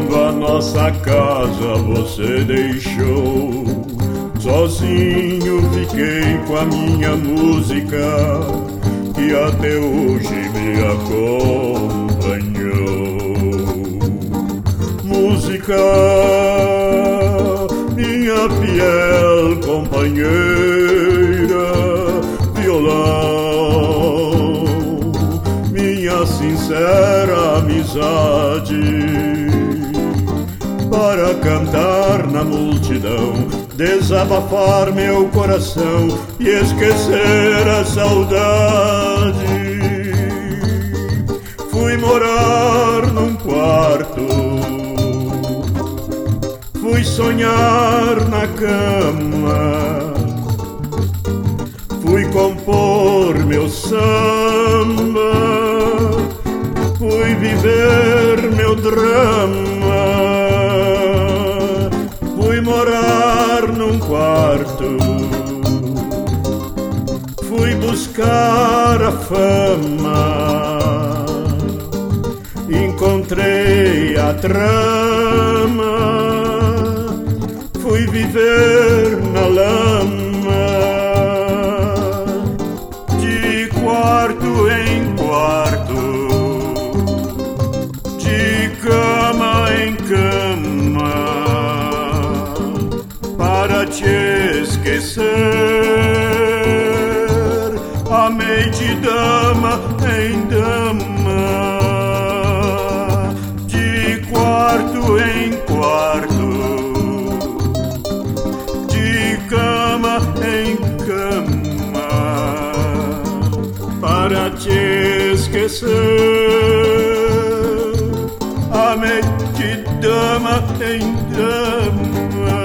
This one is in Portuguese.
quando a nossa casa você deixou. Sozinho fiquei com a minha música, que até hoje me acompanhou. Música, minha fiel companheira, violão, minha sincera amizade, para cantar na multidão, desabafar meu coração e esquecer a saudade. Fui morar num quarto, fui sonhar na cama, fui compor meu samba, fui viver meu drama. Fui morar num quarto, fui buscar a fama, encontrei a trama, fui viver na lama, de quarto em quarto, de cama em cama, para te esquecer. Amei de dama em dama, de quarto em quarto, de cama em cama, para te esquecer. Amei de dama em dama,